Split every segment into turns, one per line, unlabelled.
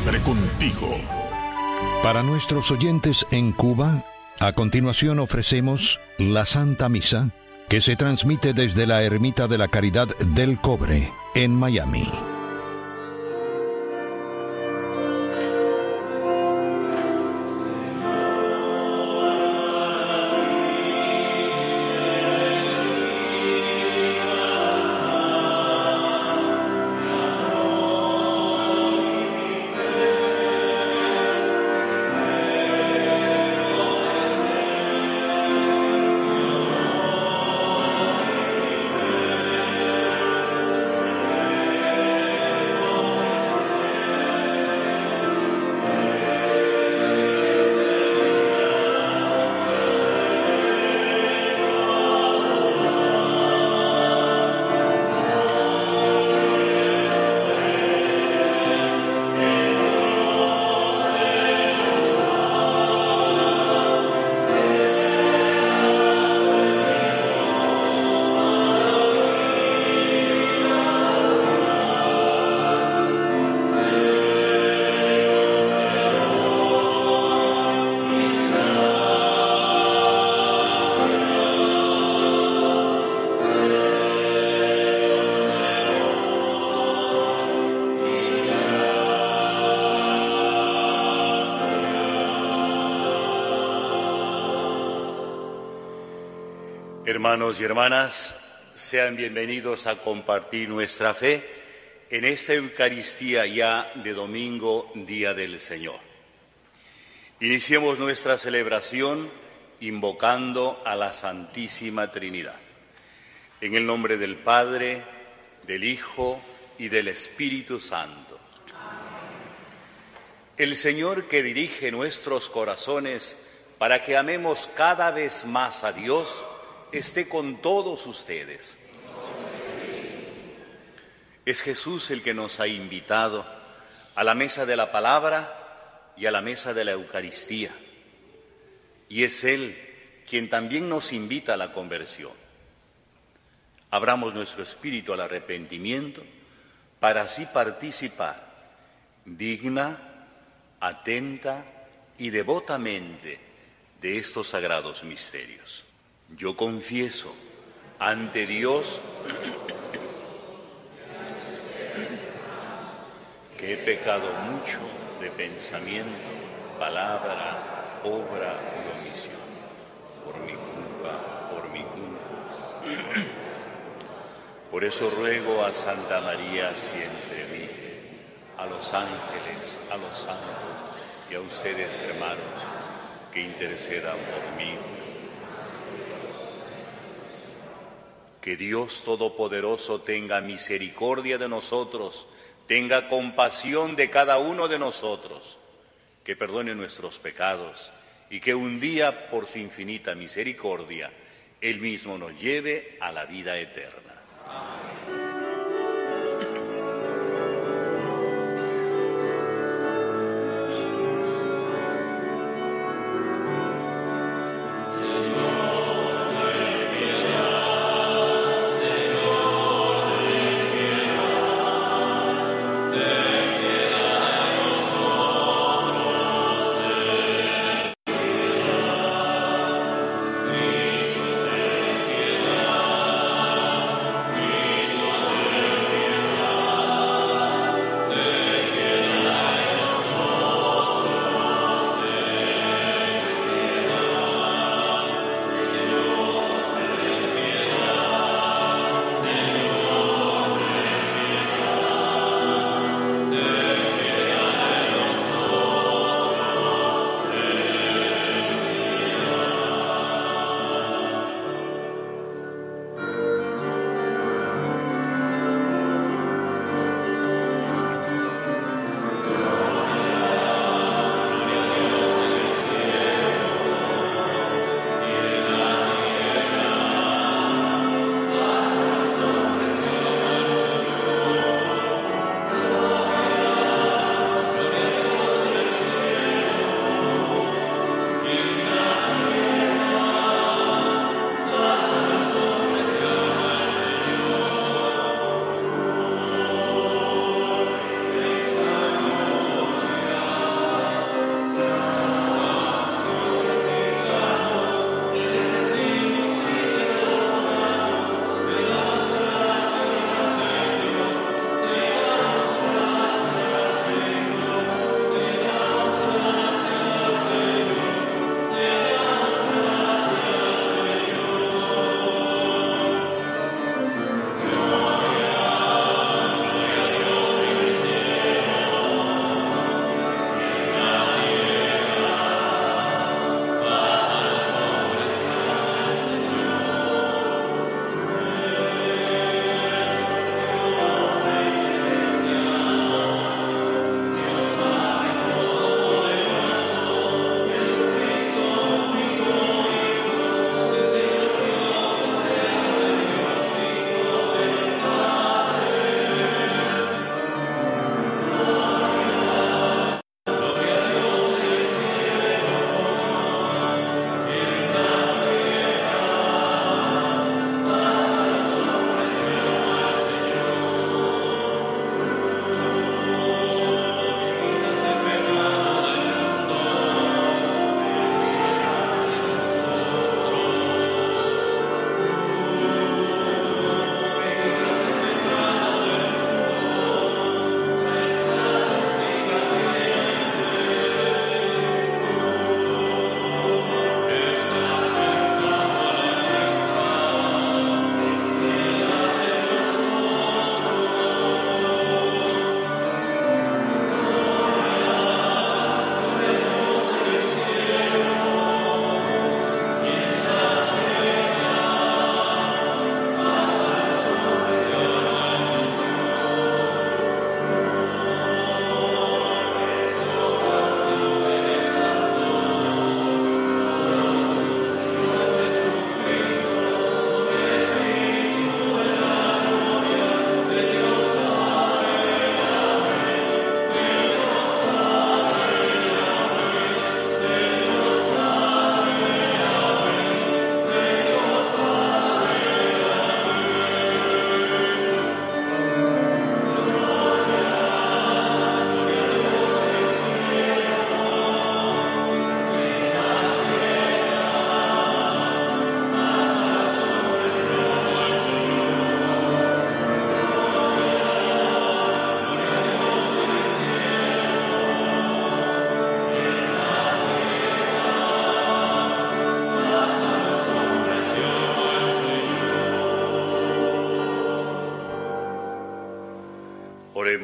siempre contigo.
Para nuestros oyentes en Cuba, a continuación ofrecemos la Santa Misa, que se transmite desde la Ermita de la Caridad del Cobre, en Miami.
Hermanos y hermanas, sean bienvenidos a compartir nuestra fe en esta Eucaristía ya de domingo, Día del Señor. Iniciemos nuestra celebración invocando a la Santísima Trinidad. En el nombre del Padre, del Hijo y del Espíritu Santo. El Señor que dirige nuestros corazones para que amemos cada vez más a Dios, esté con todos ustedes. Es Jesús el que nos ha invitado a la mesa de la palabra y a la mesa de la Eucaristía. Y es Él quien también nos invita a la conversión. Abramos nuestro espíritu al arrepentimiento para así participar digna, atenta y devotamente de estos sagrados misterios. Yo confieso ante Dios que he pecado mucho de pensamiento, palabra, obra y omisión, por mi culpa. Por eso ruego a Santa María, siempre Virgen, a los ángeles, a los santos y a ustedes, hermanos, que intercedan por mí. Que Dios Todopoderoso tenga misericordia de nosotros, tenga compasión de cada uno de nosotros, que perdone nuestros pecados y que un día, por su infinita misericordia, Él mismo nos lleve a la vida eterna. Amén.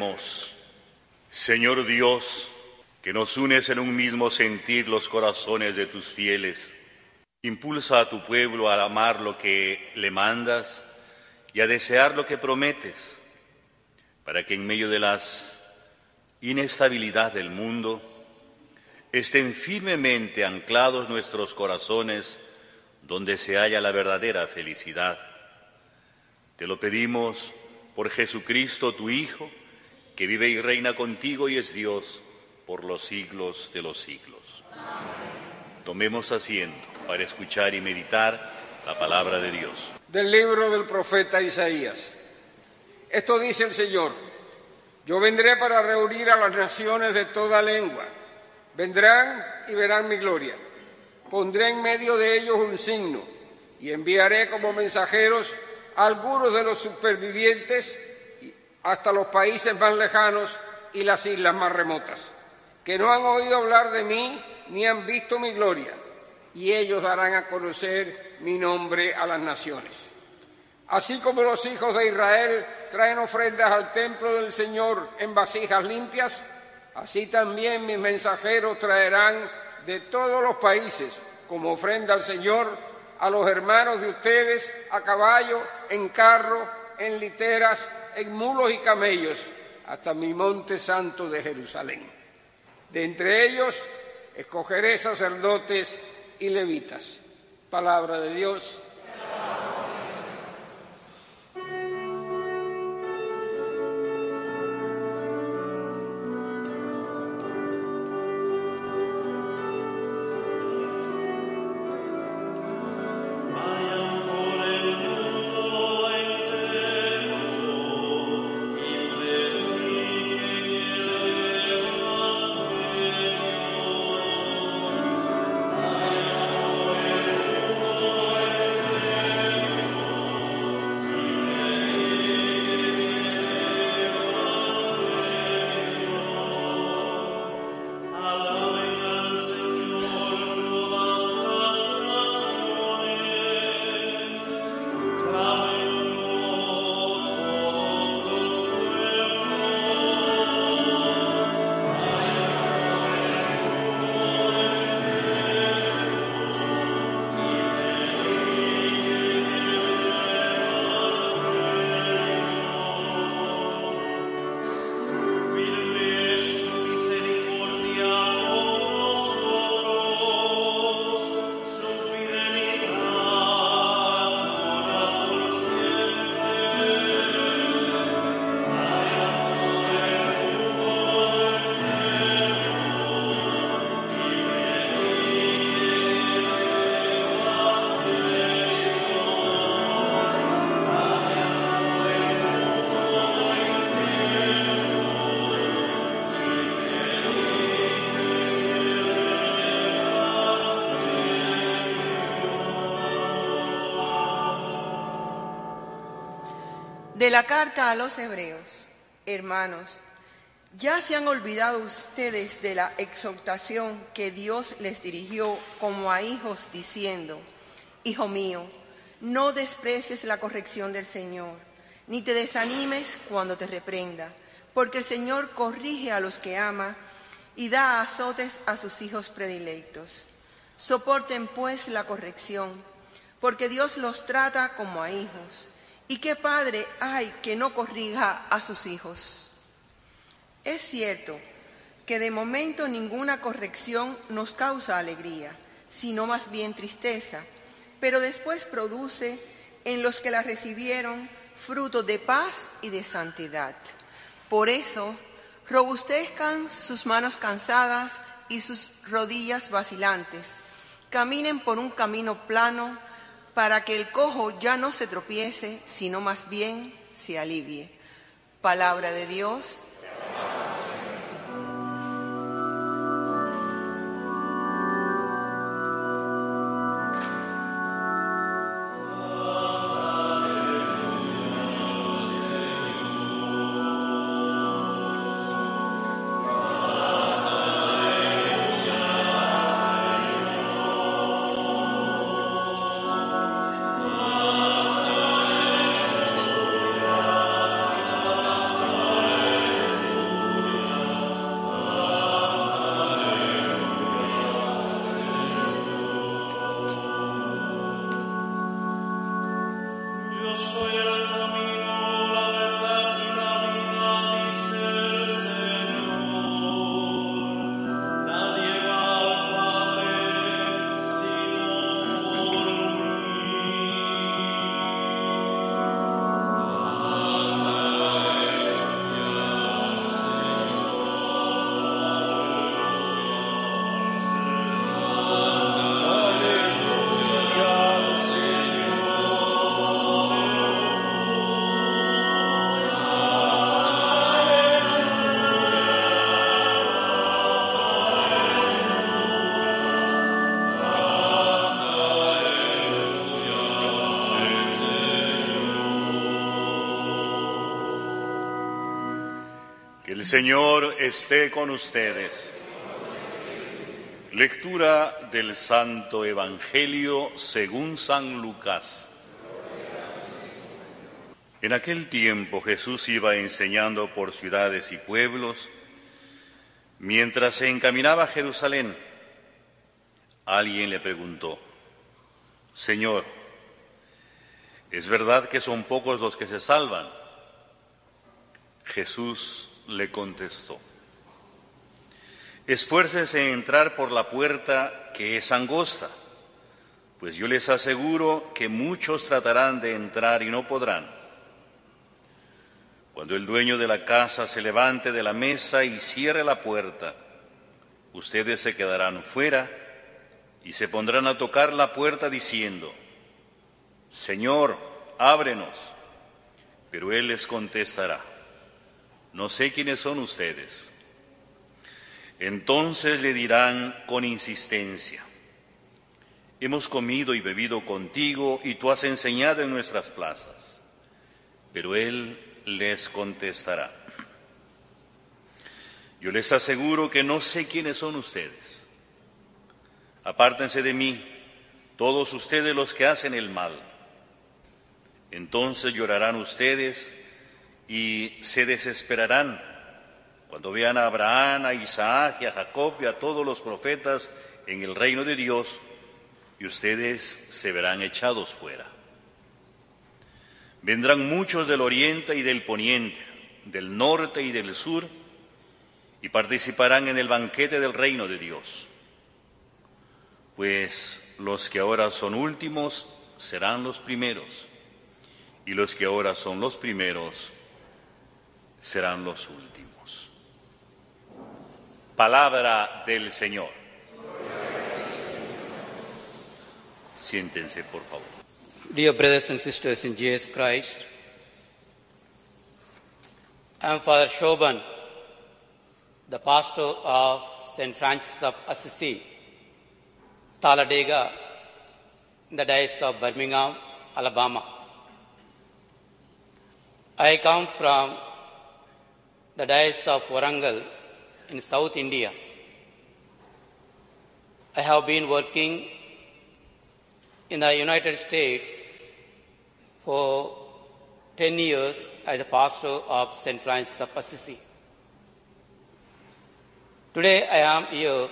Oremos. Señor Dios, que nos unes en un mismo sentir los corazones de tus fieles, impulsa a tu pueblo a amar lo que le mandas y a desear lo que prometes, para que en medio de la inestabilidad del mundo estén firmemente anclados nuestros corazones donde se halla la verdadera felicidad. Te lo pedimos por Jesucristo, tu Hijo, que vive y reina contigo y es Dios por los siglos de los siglos. Amén. Tomemos asiento para escuchar y meditar la palabra de Dios.
Del libro del profeta Isaías. Esto dice el Señor: yo vendré para reunir a las naciones de toda lengua. Vendrán y verán mi gloria. Pondré en medio de ellos un signo y enviaré como mensajeros a algunos de los supervivientes hasta los países más lejanos y las islas más remotas, que no han oído hablar de mí ni han visto mi gloria, y ellos darán a conocer mi nombre a las naciones. Así como los hijos de Israel traen ofrendas al templo del Señor en vasijas limpias, así también mis mensajeros traerán de todos los países como ofrenda al Señor a los hermanos de ustedes a caballo, en carro, en literas, en mulos y camellos, hasta mi monte santo de Jerusalén. De entre ellos escogeré sacerdotes y levitas. Palabra de Dios.
De la carta a los Hebreos. Hermanos, ¿ya se han olvidado ustedes de la exhortación que Dios les dirigió como a hijos, diciendo: Hijo mío, no desprecies la corrección del Señor, ni te desanimes cuando te reprenda, porque el Señor corrige a los que ama y da azotes a sus hijos predilectos? Soporten pues la corrección, porque Dios los trata como a hijos. ¿Y qué padre hay que no corrija a sus hijos? Es cierto que de momento ninguna corrección nos causa alegría, sino más bien tristeza, pero después produce en los que la recibieron fruto de paz y de santidad. Por eso, robustezcan sus manos cansadas y sus rodillas vacilantes. Caminen por un camino plano, para que el cojo ya no se tropiece, sino más bien se alivie. Palabra de Dios.
El Señor esté con ustedes. Lectura del Santo Evangelio según San Lucas. En aquel tiempo Jesús iba enseñando por ciudades y pueblos. Mientras se encaminaba a Jerusalén, alguien le preguntó: Señor, ¿es verdad que son pocos los que se salvan? Jesús le contestó: esfuércense en entrar por la puerta que es angosta, pues yo les aseguro que muchos tratarán de entrar y no podrán. Cuando el dueño de la casa se levante de la mesa y cierre la puerta, ustedes se quedarán fuera y se pondrán a tocar la puerta diciendo: Señor, ábrenos. Pero él les contestará: no sé quiénes son ustedes. Entonces le dirán con insistencia: hemos comido y bebido contigo y tú has enseñado en nuestras plazas. Pero él les contestará: yo les aseguro que no sé quiénes son ustedes. Apártense de mí, todos ustedes los que hacen el mal. Entonces llorarán ustedes y se desesperarán cuando vean a Abraham, a Isaac y a Jacob y a todos los profetas en el reino de Dios, y ustedes se verán echados fuera. Vendrán muchos del oriente y del poniente, del norte y del sur, y participarán en el banquete del reino de Dios. Pues los que ahora son últimos serán los primeros, y los que ahora son los primeros serán los últimos. Palabra del Señor. Siéntense, por favor.
Dear brothers and sisters in Jesus Christ, I am Father Shoban, the pastor of St. Francis of Assisi, Talladega, in the Diocese of Birmingham, Alabama. I come from the Diocese of Warangal in South India. I have been working in the United States for 10 years as a pastor of St. Francis of Assisi. Today I am here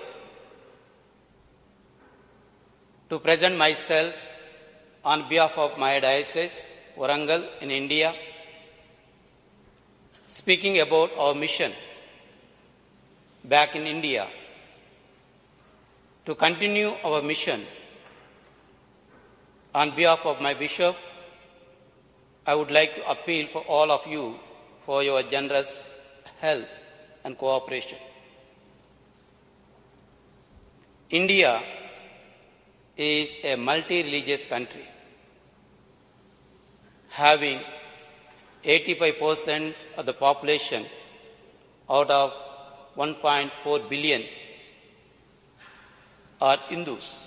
to present myself on behalf of my diocese, Warangal in India, speaking about our mission back in India. To continue our mission, on behalf of my bishop, I would like to appeal for all of you for your generous help and cooperation. India is a multi-religious country, having 85% of the population out of 1.4 billion are Hindus.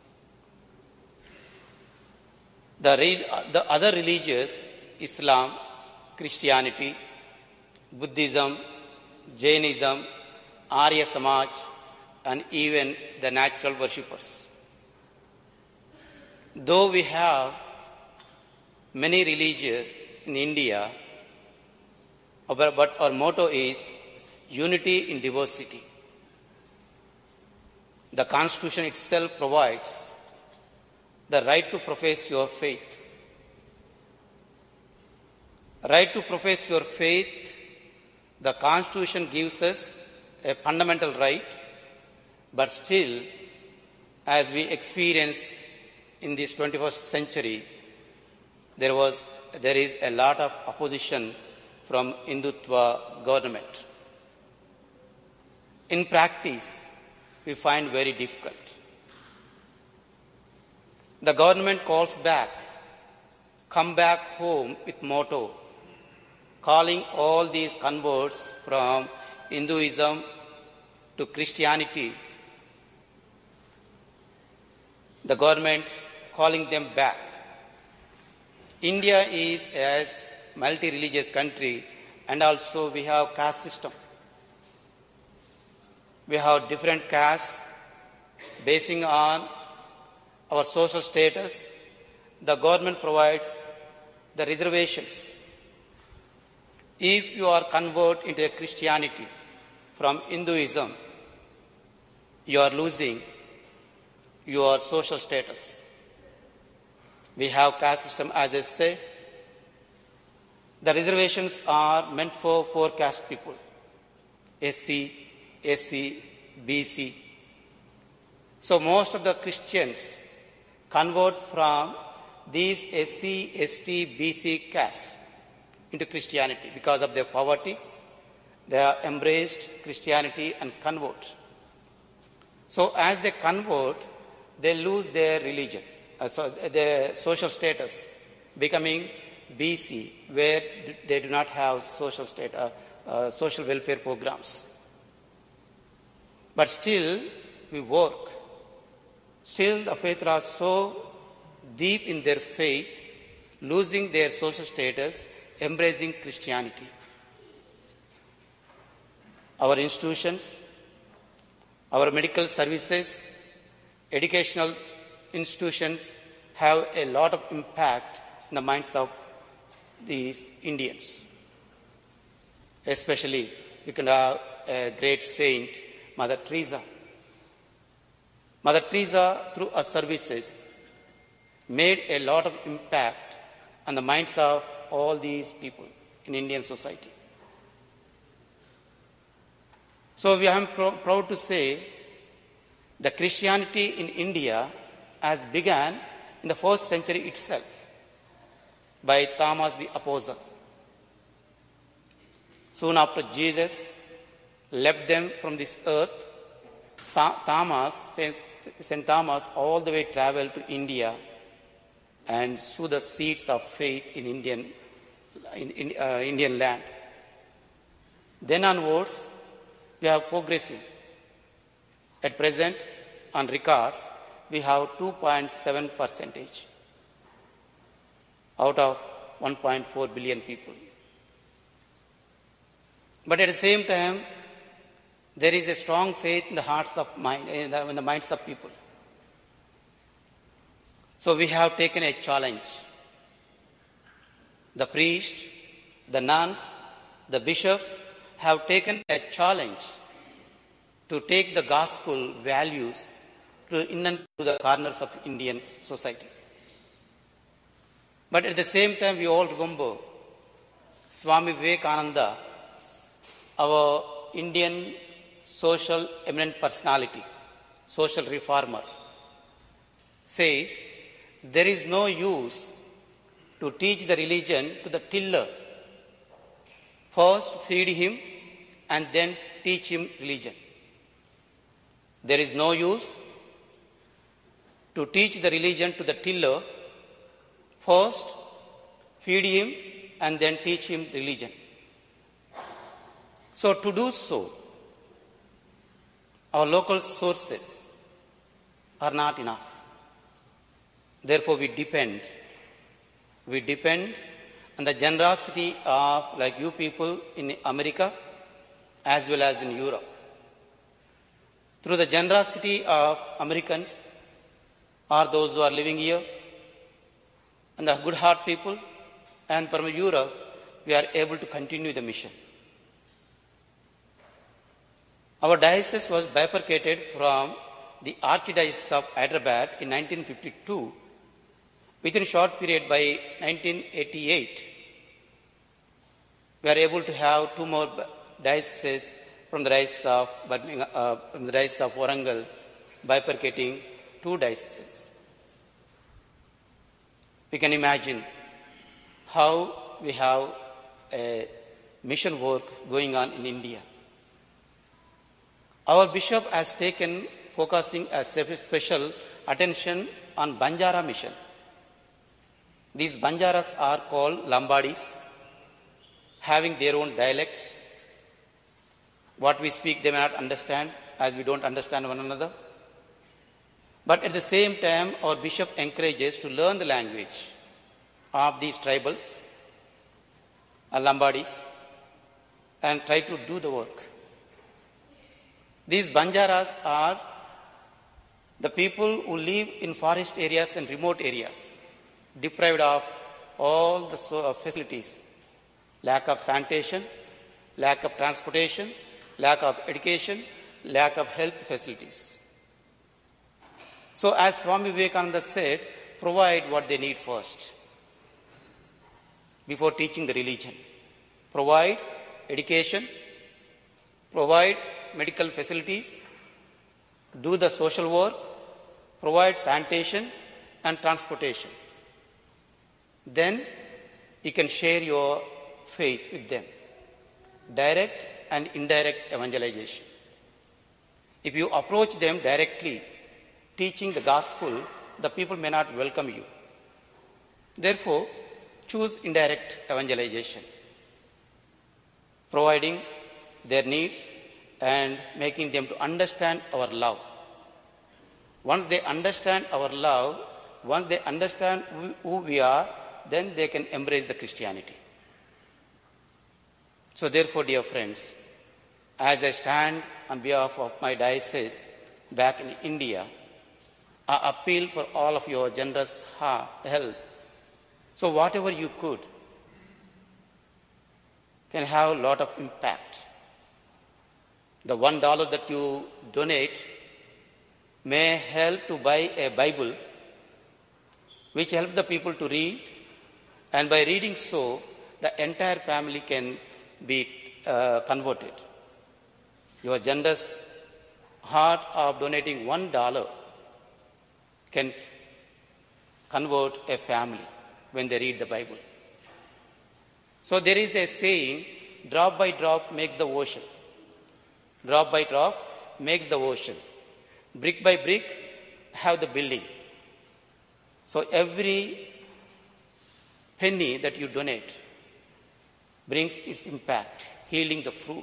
The other religions, Islam, Christianity, Buddhism, Jainism, Arya Samaj, and even the natural worshippers. Though we have many religions in India, but our motto is unity in diversity. The Constitution itself provides the right to profess your faith. Right to profess your faith, the Constitution gives us a fundamental right, but still, as we experience in this 21st century, there is a lot of opposition from Hindutva government. In practice, we find very difficult. The government calls back, come back home with motto, calling all these converts from Hinduism to Christianity, the government calling them back. India is a multi-religious country, and also we have caste system. we have different castes basing on our social status. The government provides the reservations. If you are converted into a Christianity from Hinduism, you are losing your social status. We have caste system, as I said. The reservations are meant for poor caste people, SC, SC, BC. So most of the Christians convert from these SC, ST, BC castes into Christianity because of their poverty. They are embraced Christianity and convert. So as they convert, they lose their religion, their social status, becoming BC, where they do not have social welfare programs. But still, we work. Still, the faithful are so deep in their faith, losing their social status, embracing Christianity. Our institutions, our medical services, educational institutions have a lot of impact in the minds of these Indians. Especially, we can have a great saint, Mother Teresa. Mother Teresa, through her services, made a lot of impact on the minds of all these people in Indian society. So I am proud to say that Christianity in India has begun in the 1st century itself by Thomas the Apostle. Soon after Jesus left them from this earth, St. Thomas all the way traveled to India and sowed the seeds of faith in Indian land. Then onwards, we have progressing. At present, on records, we have 2.7% out of 1.4 billion people. But at the same time, there is a strong faith in the hearts of in the minds of people. So we have taken a challenge. The priests, the nuns, the bishops have taken a challenge to take the gospel values to the corners of Indian society. But at the same time, we all remember Swami Vivekananda, our Indian social eminent personality, social reformer, says there is no use to teach the religion to the tiller. First feed him and then teach him religion. There is no use to teach the religion to the tiller. First feed him and then teach him religion. So to do so, our local sources are not enough. Therefore, we depend on the generosity of like you people in America as well as in Europe. Through the generosity of Americans or those who are living here and the good heart people, and from Europe, we are able to continue the mission. Our diocese was bifurcated from the Archdiocese of Hyderabad in 1952. Within a short period, by 1988, we are able to have two more dioceses from the Diocese of Warangal, bifurcating two dioceses. We can imagine how we have a mission work going on in India. Our bishop has taken focusing a special attention on Banjara mission. These Banjaras are called Lambadis, having their own dialects. What we speak, they may not understand, as we don't understand one another. But at the same time, our bishop encourages to learn the language of these tribals, Lambadis, and try to do the work. These Banjaras are the people who live in forest areas and remote areas, deprived of all the facilities, lack of sanitation, lack of transportation, lack of education, lack of health facilities. So as Swami Vivekananda said, provide what they need first before teaching the religion. Provide education, provide medical facilities, do the social work, provide sanitation and transportation. Then you can share your faith with them. Direct and indirect evangelization. If you approach them directly, teaching the gospel, the people may not welcome you. Therefore, choose indirect evangelization, providing their needs and making them to understand our love. Once they understand our love, once they understand who we are, then they can embrace the Christianity. So therefore, dear friends, as I stand on behalf of my diocese back in India, I appeal for all of your generous help. So whatever you could can have a lot of impact. The $1 that you donate may help to buy a Bible which helps the people to read, and by reading so, the entire family can be converted. Your generous heart of donating $1 can convert a family when they read the Bible. So there is a saying, drop by drop makes the ocean. Drop by drop makes the ocean. Brick by brick have the building. So every penny that you donate brings its impact, healing the fruit.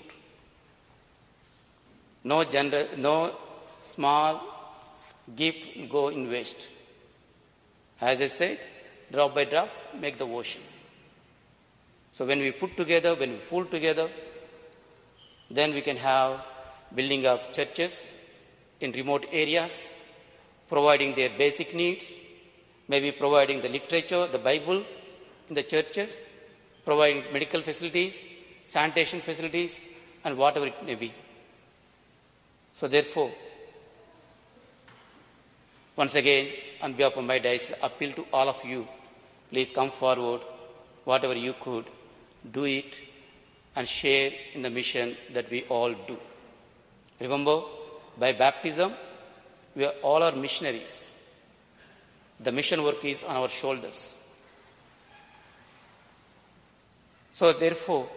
No small gift will go in waste. As I said, drop by drop make the ocean. So when we put together, when we pull together, then we can have building of churches in remote areas, providing their basic needs, maybe providing the literature, the Bible in the churches, providing medical facilities, sanitation facilities, and whatever it may be. So therefore, once again, on behalf of my diocese, appeal to all of you, please come forward, whatever you could, do it and share in the mission that we all do. Remember, by baptism, we are all are missionaries. The mission work is on our shoulders. So therefore,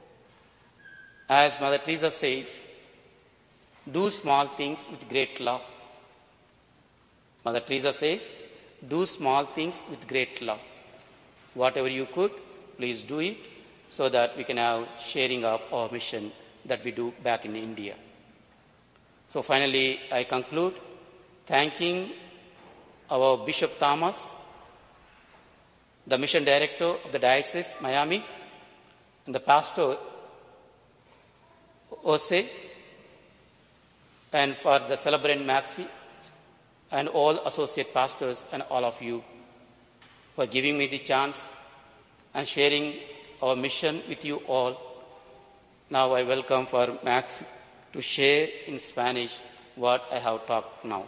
as Mother Teresa says, do small things with great love. Mother Teresa says, do small things with great love. Whatever you could, please do it so that we can have sharing of our mission that we do back in India. So finally, I conclude thanking our Bishop Thomas, the mission director of the Diocese, Miami, and the pastor, Jose, and for the celebrant Maxi, and all associate pastors and all of you for giving me the chance and sharing our mission with you all. Now I welcome for Max to share in Spanish what I have talked now.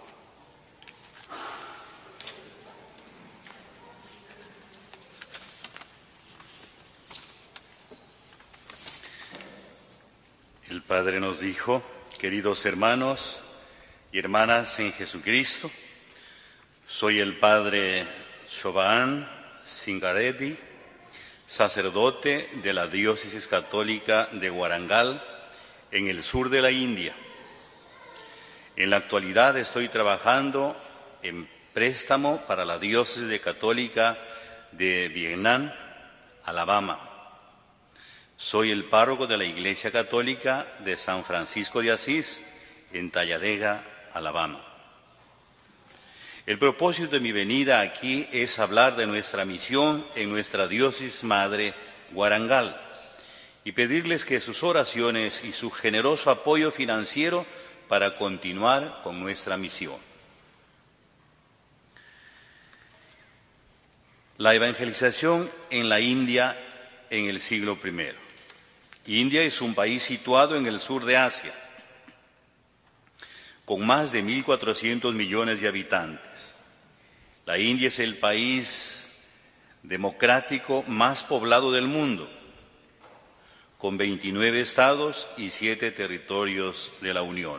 El Padre nos dijo, queridos hermanos y hermanas en Jesucristo, soy el Padre Shoban Singaredi, sacerdote de la Diócesis Católica de Warangal, en el sur de la India. En la actualidad estoy trabajando en préstamo para la Diócesis Católica de Vietnam, Alabama. Soy el párroco de la Iglesia Católica de San Francisco de Asís, en Talladega, Alabama. El propósito de mi venida aquí es hablar de nuestra misión en nuestra diócesis madre, Warangal, y pedirles que sus oraciones y su generoso apoyo financiero para continuar con nuestra misión. La evangelización en la India en el siglo I. India es un país situado en el sur de Asia, con más de 1.400 millones de habitantes. La India es el país democrático más poblado del mundo, con 29 estados y 7 territorios de la Unión.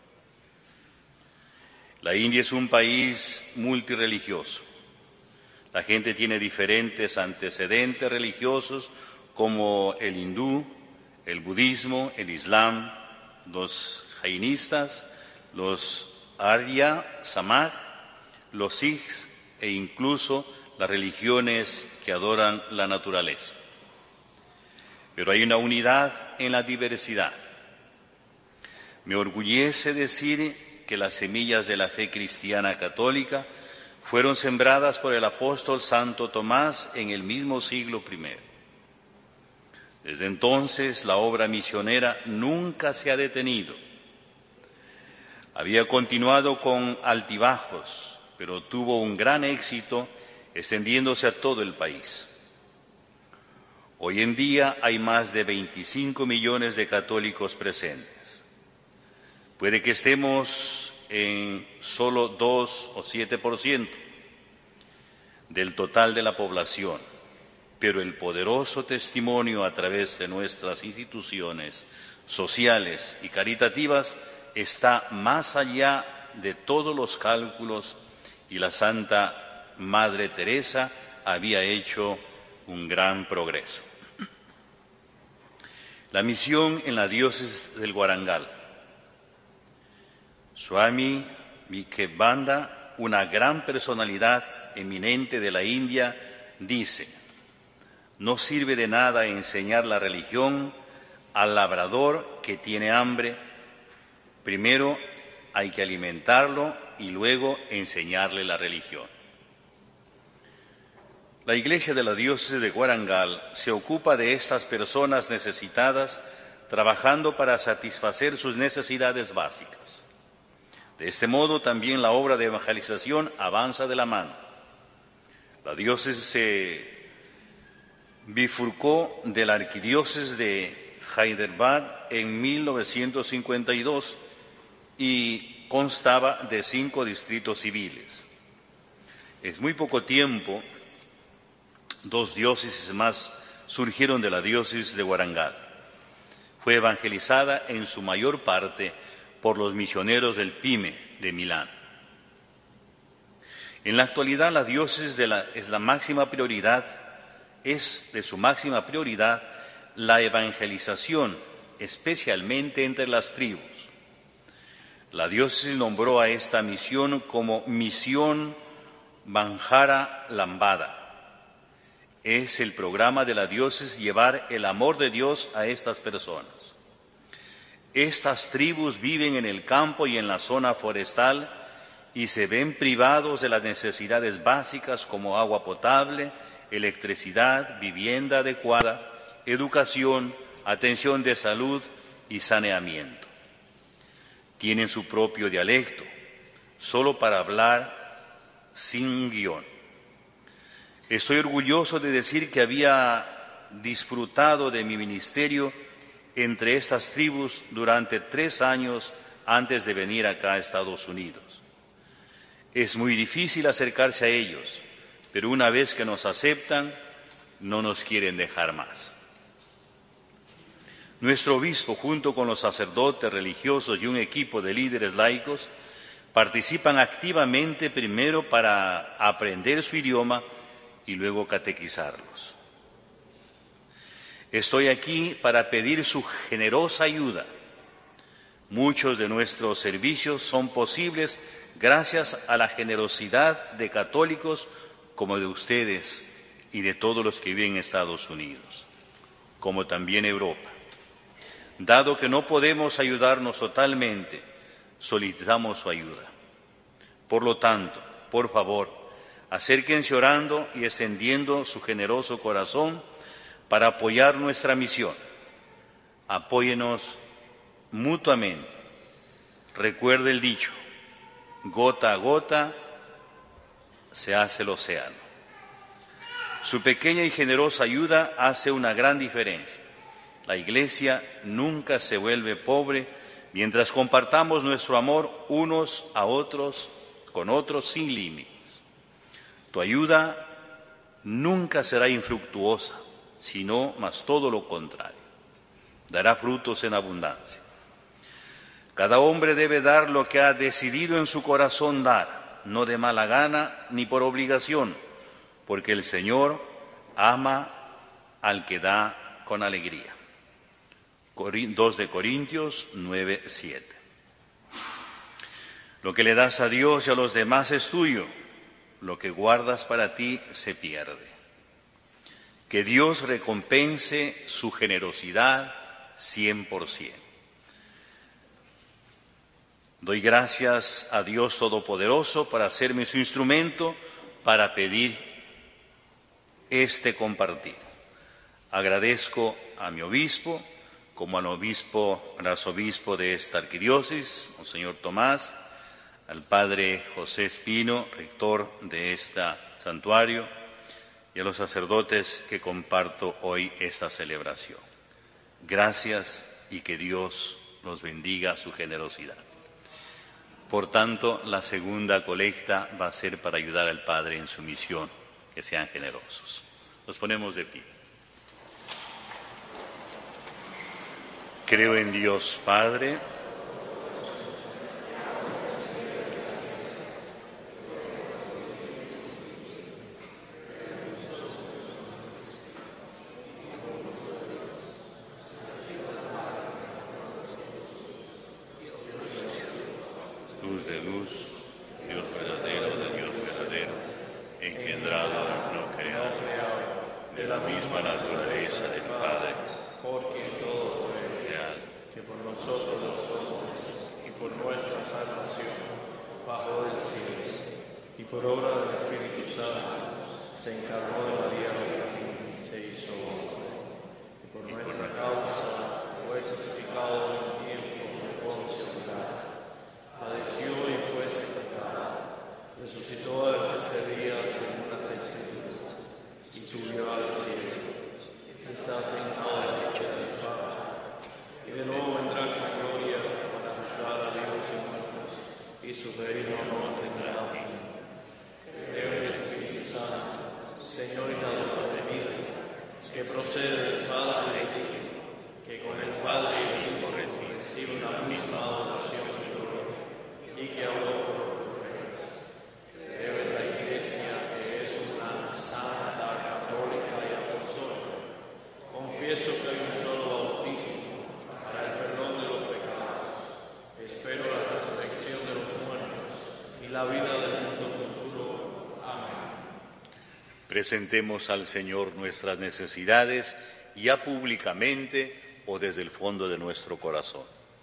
La India es un país multirreligioso. La gente tiene diferentes antecedentes religiosos como el hindú, el budismo, el islam, los jainistas, los arya, samaj, los sikhs e incluso las religiones que adoran la naturaleza. Pero hay una unidad en la diversidad. Me orgullece decir que las semillas de la fe cristiana católica fueron sembradas por el apóstol Santo Tomás en el mismo siglo I. Desde entonces la obra misionera nunca se ha detenido. Había continuado con altibajos, pero tuvo un gran éxito extendiéndose a todo el país. Hoy en día hay más de 25 millones de católicos presentes. Puede que estemos en solo 2 o 7% del total de la población, pero el poderoso testimonio a través de nuestras instituciones sociales y caritativas está más allá de todos los cálculos y la Santa Madre Teresa había hecho un gran progreso. La misión en la diócesis del Warangal. Swami Vikebanda, una gran personalidad eminente de la India, dice: no sirve de nada enseñar la religión al labrador que tiene hambre. Primero hay que alimentarlo y luego enseñarle la religión. La Iglesia de la Diócesis de Warangal se ocupa de estas personas necesitadas, trabajando para satisfacer sus necesidades básicas. De este modo, también la obra de evangelización avanza de la mano. La diócesis se bifurcó de la arquidiócesis de Hyderabad en 1952 y constaba de 5 distritos civiles. En muy poco tiempo, 2 diócesis más surgieron de la diócesis de Warangal. Fue evangelizada en su mayor parte por los misioneros del PIME de Milán. En la actualidad, la diócesis es de su máxima prioridad la evangelización, especialmente entre las tribus. La diócesis nombró a esta misión como Misión Banjara Lambada. Es el programa de la diócesis llevar el amor de Dios a estas personas. Estas tribus viven en el campo y en la zona forestal y se ven privados de las necesidades básicas como agua potable, electricidad, vivienda adecuada, educación, atención de salud y saneamiento. Tienen su propio dialecto, solo para hablar sin guión. Estoy orgulloso de decir que había disfrutado de mi ministerio entre estas tribus durante 3 años antes de venir acá a Estados Unidos. Es muy difícil acercarse a ellos, pero una vez que nos aceptan, no nos quieren dejar más. Nuestro obispo, junto con los sacerdotes religiosos y un equipo de líderes laicos, participan activamente primero para aprender su idioma y luego catequizarlos. Estoy aquí para pedir su generosa ayuda. Muchos de nuestros servicios son posibles gracias a la generosidad de católicos como de ustedes y de todos los que viven en Estados Unidos, como también Europa. Dado que no podemos ayudarnos totalmente, solicitamos su ayuda. Por lo tanto, por favor, acérquense orando y extendiendo su generoso corazón para apoyar nuestra misión. Apóyenos mutuamente. Recuerde el dicho, gota a gota se hace el océano. Su pequeña y generosa ayuda hace una gran diferencia. La Iglesia nunca se vuelve pobre mientras compartamos nuestro amor unos a otros, con otros sin límites. Tu ayuda nunca será infructuosa, sino más todo lo contrario. Dará frutos en abundancia. Cada hombre debe dar lo que ha decidido en su corazón dar, no de mala gana ni por obligación, porque el Señor ama al que da con alegría. 2 de Corintios 9:7. Lo que le das a Dios y a los demás es tuyo, lo que guardas para ti se pierde. Que Dios recompense su generosidad 100%. Doy gracias a Dios Todopoderoso por hacerme su instrumento para pedir este compartir. Agradezco a mi obispo, como al arzobispo de esta arquidiócesis, Monseñor Tomás, al padre José Espino, rector de este santuario, y a los sacerdotes que comparto hoy esta celebración. Gracias y que Dios los bendiga su generosidad. Por tanto, la segunda colecta va a ser para ayudar al Padre en su misión, que sean generosos. Nos ponemos de pie. Creo en Dios Padre, luz de luz, Dios verdadero de Dios verdadero, engendrado no creado, de la misma naturaleza del Padre,
por quien todo fue
creado,
que por nosotros los hombres y por nuestra salvación bajó del cielo, y por obra del Espíritu Santo se encarnó de María Virgen y se hizo hombre, y por nuestra causa fue crucificado en el tiempo de Poncio Pilato, padeció y fue sepultado, resucitó al tercer día según las Escrituras, y subió al cielo, está sentado a la derecha del Padre, y de nuevo vendrá con gloria para juzgar a Dios y muertos, y su reino no tendrá fin. Creo en el Espíritu Santo, Señor y dador de vida, que procede del Padre y que con el Padre y el Hijo recibe una misma adoración y gloria, y que habló por los profetas. Creo en la Iglesia, que es una santa, católica y apostólica. Confieso que hay un solo bautismo para el perdón de los pecados. Espero la resurrección de los muertos y la vida del mundo futuro. Amén.
presentemos al Señor nuestras necesidades, ya públicamente o desde el fondo de nuestro corazón.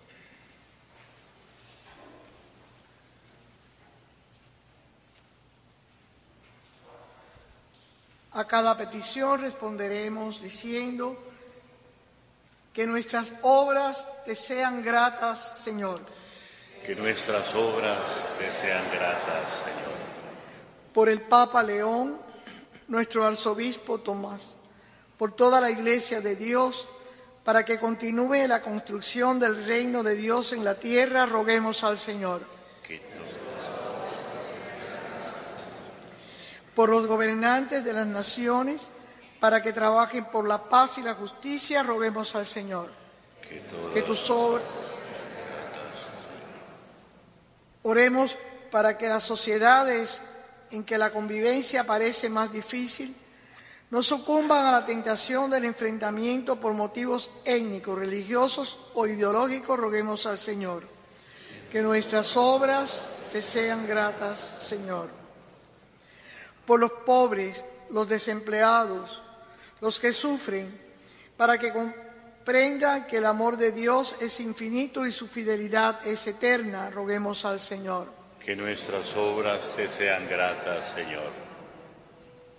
A cada petición responderemos diciendo que nuestras obras te sean gratas, Señor.
Que nuestras obras te sean gratas, Señor.
Por el Papa León, nuestro arzobispo Tomás, por toda la Iglesia de Dios, para que continúe la construcción del reino de Dios en la tierra, roguemos al Señor. Por los gobernantes de las naciones, para que trabajen por la paz y la justicia, roguemos al Señor. Que tus obras... Oremos para que las sociedades en que la convivencia parece más difícil no sucumban a la tentación del enfrentamiento por motivos étnicos, religiosos o ideológicos, roguemos al Señor. Que nuestras obras te sean gratas, Señor. Por los pobres, los desempleados, los que sufren, para que comprendan que el amor de Dios es infinito y su fidelidad es eterna, roguemos al Señor.
Que nuestras obras te sean gratas, Señor.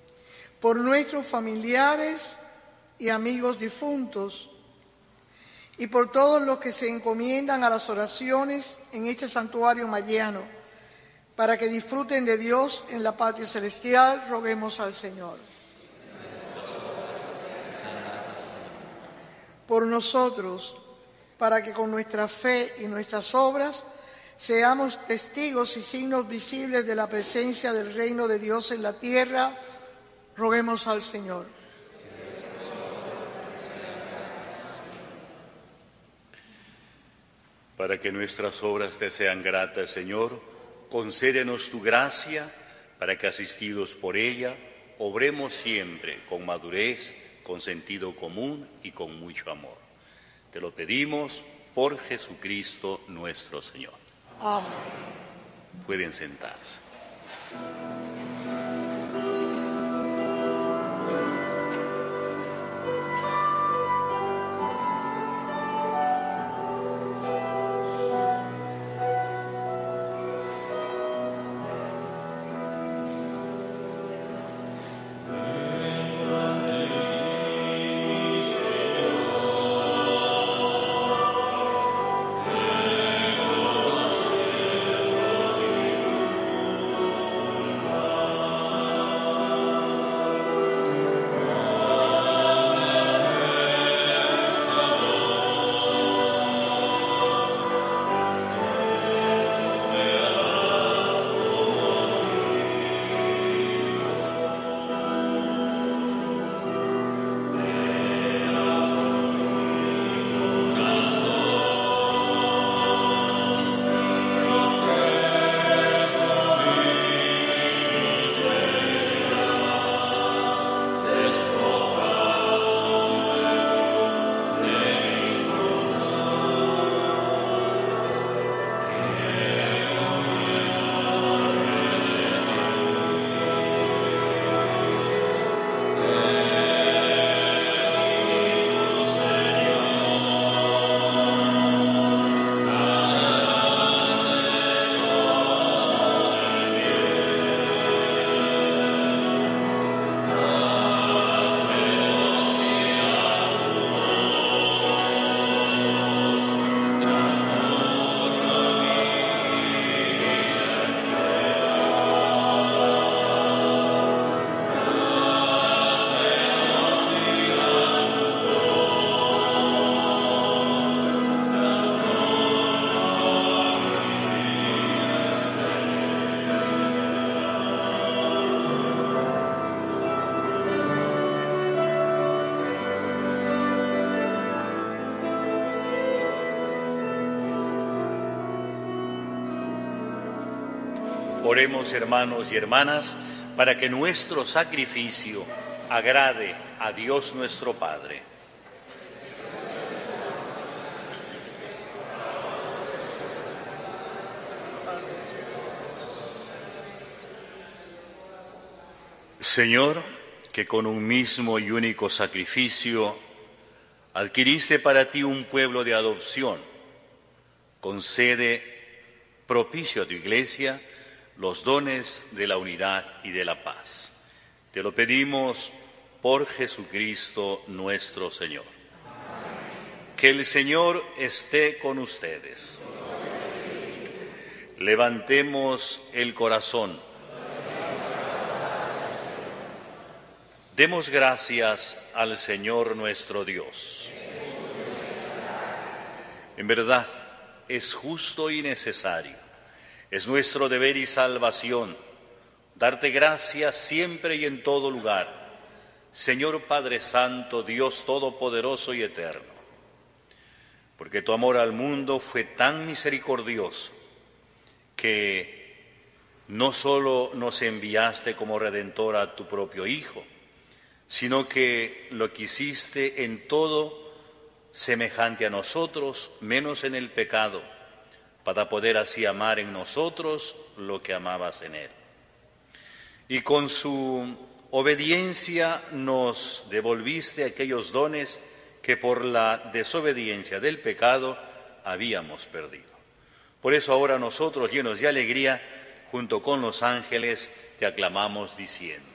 Por nuestros familiares y amigos difuntos, y por todos los que se encomiendan a las oraciones en este santuario mayano, para que disfruten de Dios en la patria celestial, roguemos al Señor. Por nosotros, para que con nuestra fe y nuestras obras seamos testigos y signos visibles de la presencia del reino de Dios en la tierra, roguemos al Señor.
Para que nuestras obras te sean gratas, Señor, concédenos tu gracia, para que, asistidos por ella, obremos siempre con madurez, con sentido común y con mucho amor. Te lo pedimos por Jesucristo nuestro Señor.
Amén.
Pueden sentarse. Oremos, hermanos y hermanas, para que nuestro sacrificio agrade a Dios nuestro Padre. Señor, que con un mismo y único sacrificio adquiriste para ti un pueblo de adopción, concede propicio a tu Iglesia los dones de la unidad y de la paz. Te lo pedimos por Jesucristo nuestro Señor. Amén. Que el Señor esté con ustedes. Levantemos el corazón. Demos gracias al Señor nuestro Dios. En verdad, es justo y necesario. Es nuestro deber y salvación darte gracias siempre y en todo lugar, Señor Padre Santo, Dios Todopoderoso y Eterno, porque tu amor al mundo fue tan misericordioso que no solo nos enviaste como Redentor a tu propio Hijo, sino que lo quisiste en todo semejante a nosotros, menos en el pecado, para poder así amar en nosotros lo que amabas en Él. Y con su obediencia nos devolviste aquellos dones que por la desobediencia del pecado habíamos perdido. Por eso ahora nosotros, llenos de alegría, junto con los ángeles, te aclamamos diciendo: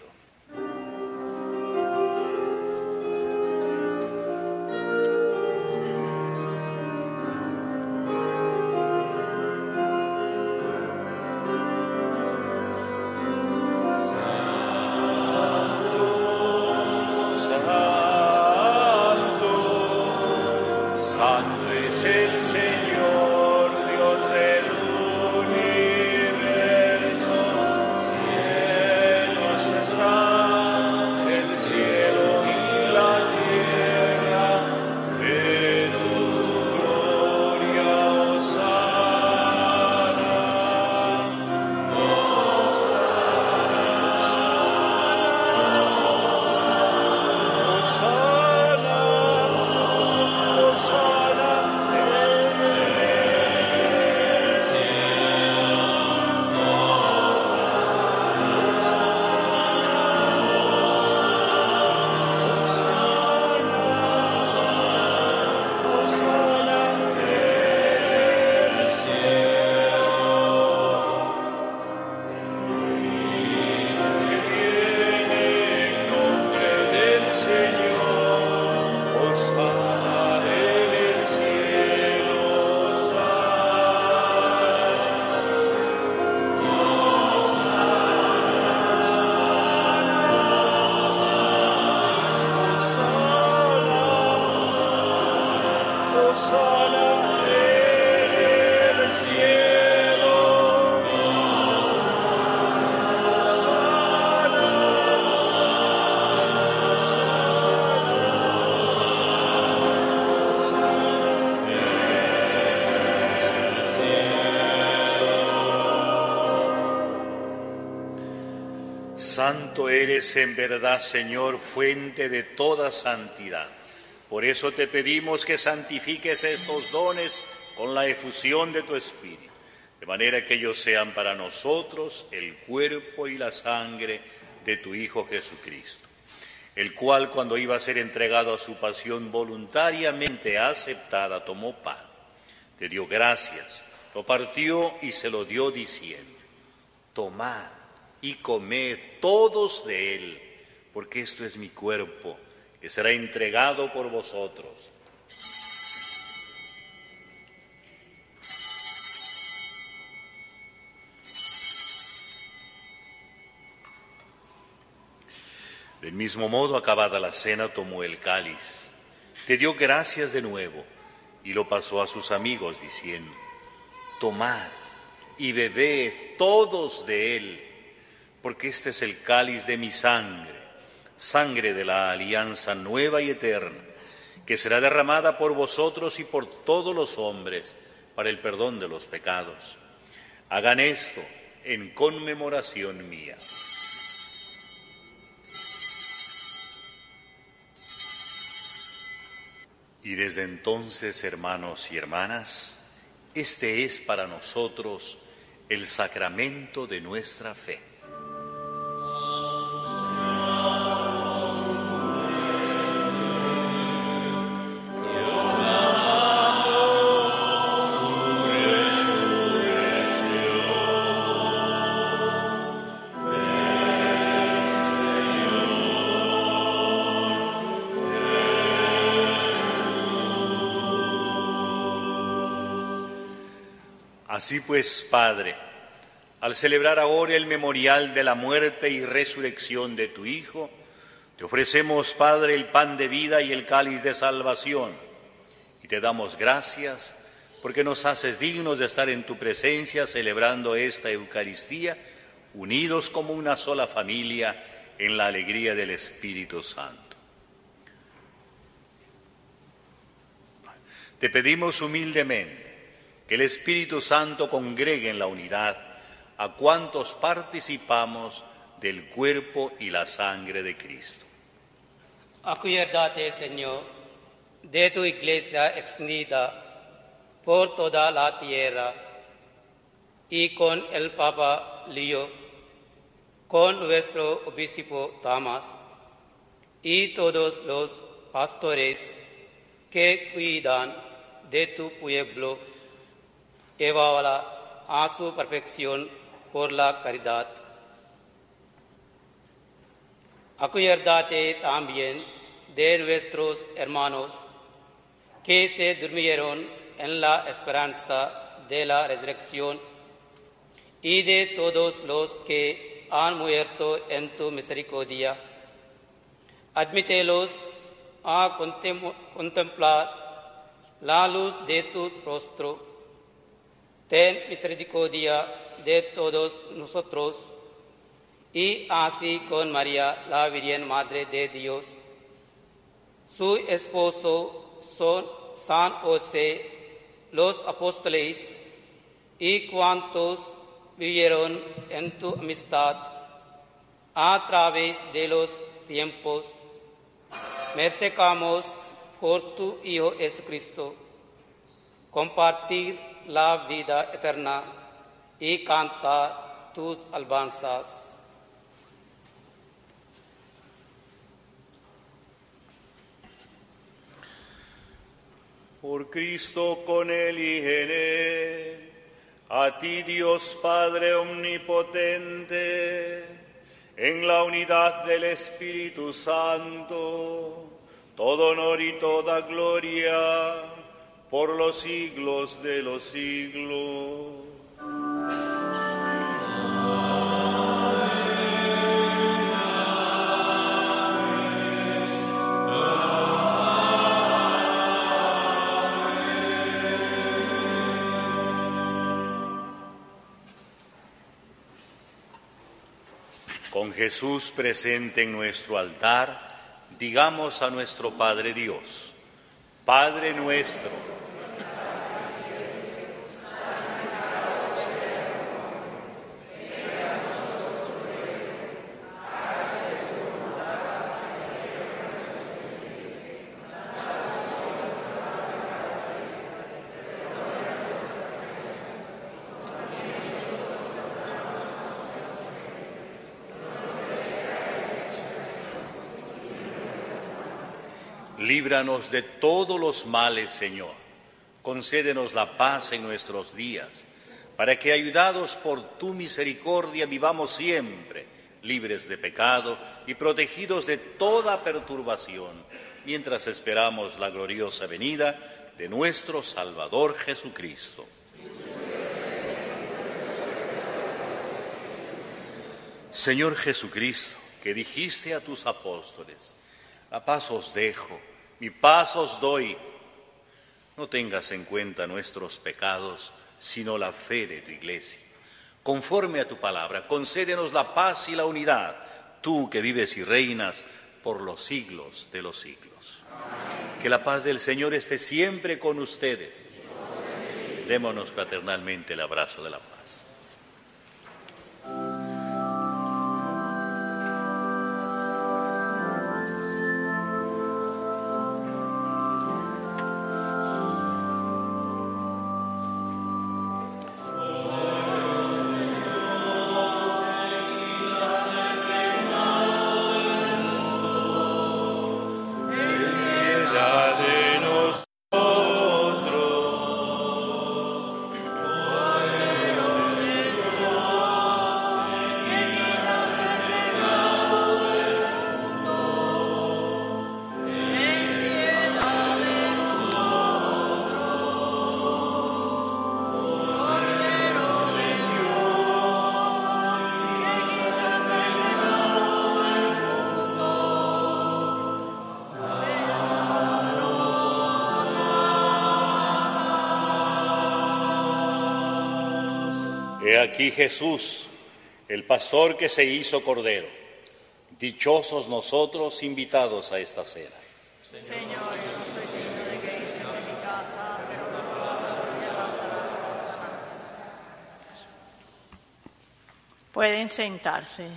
Santo eres en verdad, Señor, fuente de toda santidad. Por eso te pedimos que santifiques estos dones con la efusión de tu Espíritu, de manera que ellos sean para nosotros el cuerpo y la sangre de tu Hijo Jesucristo, el cual, cuando iba a ser entregado a su pasión voluntariamente aceptada, tomó pan, te dio gracias, lo partió y se lo dio diciendo: tomad y comed todos de él, porque esto es mi cuerpo, que será entregado por vosotros. Del mismo modo, acabada la cena, tomó el cáliz, te dio gracias de nuevo y lo pasó a sus amigos diciendo: tomad y bebed todos de él, porque este es el cáliz de mi sangre, sangre de la alianza nueva y eterna, que será derramada por vosotros y por todos los hombres para el perdón de los pecados. Hagan esto en conmemoración mía. Y desde entonces, hermanos y hermanas, este es para nosotros el sacramento de nuestra fe. Así pues, Padre, al celebrar ahora el memorial de la muerte y resurrección de tu Hijo, te ofrecemos, Padre, el pan de vida y el cáliz de salvación, y te damos gracias porque nos haces dignos de estar en tu presencia celebrando esta Eucaristía, unidos como una sola familia en la alegría del Espíritu Santo. Te pedimos humildemente que el Espíritu Santo congregue en la unidad a cuantos participamos del cuerpo y la sangre de Cristo.
Acuérdate, Señor, de tu iglesia extendida por toda la tierra y con el Papa Lío, con nuestro obispo Tomás y todos los pastores que cuidan de tu pueblo. Llévala a su perfección por la caridad. Acuérdate también de nuestros hermanos que se durmieron en la esperanza de la resurrección y de todos los que han muerto en tu misericordia. Admítelos a contemplar la luz de tu rostro. Ten misericordia de todos nosotros, y así con María, la Virgen Madre de Dios, su esposo San José, los apóstoles y cuantos vivieron en tu amistad a través de los tiempos, merezcamos por tu Hijo Jesucristo compartir la vida eterna y cantar tus alabanzas.
Por Cristo, con Él y en Él, a ti, Dios Padre omnipotente, en la unidad del Espíritu Santo, todo honor y toda gloria por los siglos de los siglos. Con Jesús presente en nuestro altar, digamos a nuestro Padre Dios: Padre nuestro, Líbranos de todos los males, Señor. Concédenos la paz en nuestros días, para que, ayudados por tu misericordia, vivamos siempre libres de pecado y protegidos de toda perturbación, mientras esperamos la gloriosa venida de nuestro Salvador Jesucristo. Señor Jesucristo, que dijiste a tus apóstoles: la paz os dejo, mi paz os doy. No tengas en cuenta nuestros pecados, sino la fe de tu Iglesia. Conforme a tu palabra, concédenos la paz y la unidad, tú que vives y reinas por los siglos de los siglos. Amén. Que la paz del Señor esté siempre con ustedes. Démonos fraternalmente el abrazo de la paz. He aquí Jesús, el pastor que se hizo cordero. Dichosos nosotros invitados a esta cena.
Señor, yo no soy digno de que entres en mi casa, pero tu palabra me bastará para sanar. Pueden sentarse.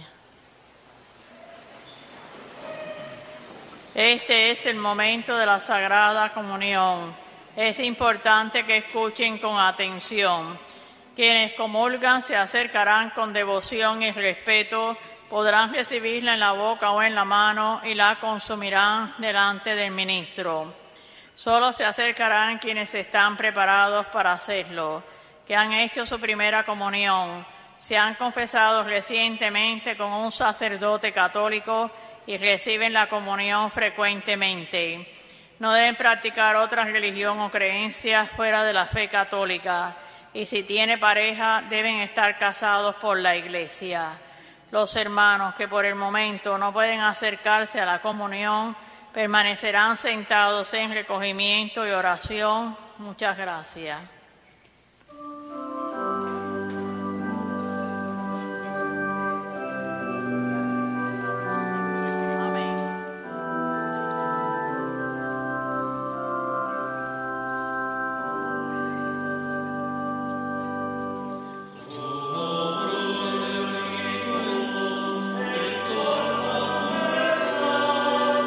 Este es el momento de la Sagrada Comunión. Es importante que escuchen con atención. Quienes comulgan se acercarán con devoción y respeto, podrán recibirla en la boca o en la mano y la consumirán delante del ministro. Solo se acercarán quienes están preparados para hacerlo, que han hecho su primera comunión, se han confesado recientemente con un sacerdote católico y reciben la comunión frecuentemente. No deben practicar otra religión o creencias fuera de la fe católica. Y si tiene pareja, deben estar casados por la Iglesia. Los hermanos que por el momento no pueden acercarse a la comunión permanecerán sentados en recogimiento y oración. Muchas gracias.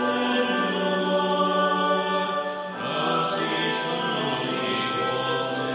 Así son los hijos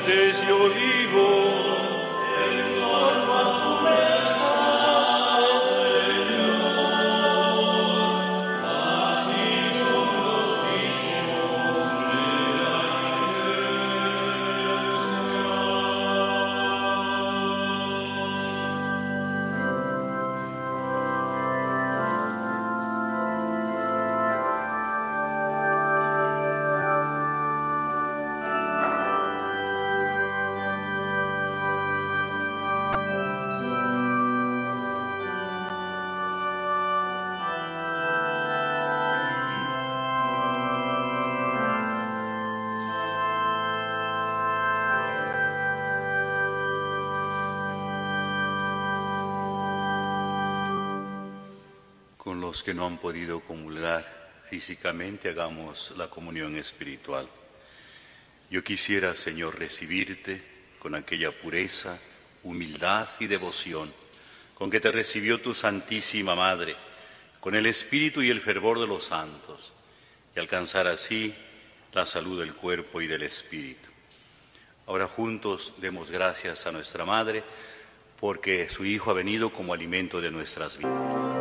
montes de olivos, en torno a tu mesa, Señor. Así son los hijos de la
Con los que no han podido comulgar físicamente, hagamos la comunión espiritual. Yo quisiera, Señor, recibirte con aquella pureza, humildad y devoción con que te recibió tu Santísima Madre, con el espíritu y el fervor de los santos, y alcanzar así la salud del cuerpo y del espíritu. Ahora juntos demos gracias a nuestra Madre, porque su Hijo ha venido como alimento de nuestras vidas.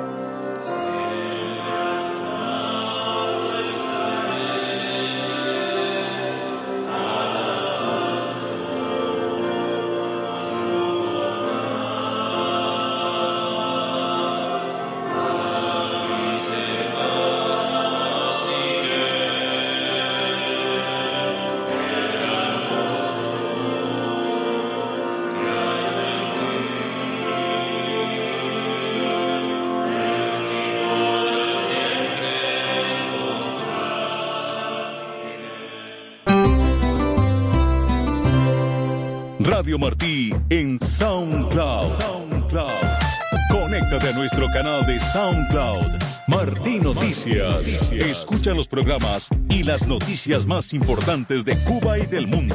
Radio Martí en SoundCloud. Conéctate a nuestro canal de SoundCloud, Martí Noticias. Escucha los programas y las noticias más importantes de Cuba y del mundo.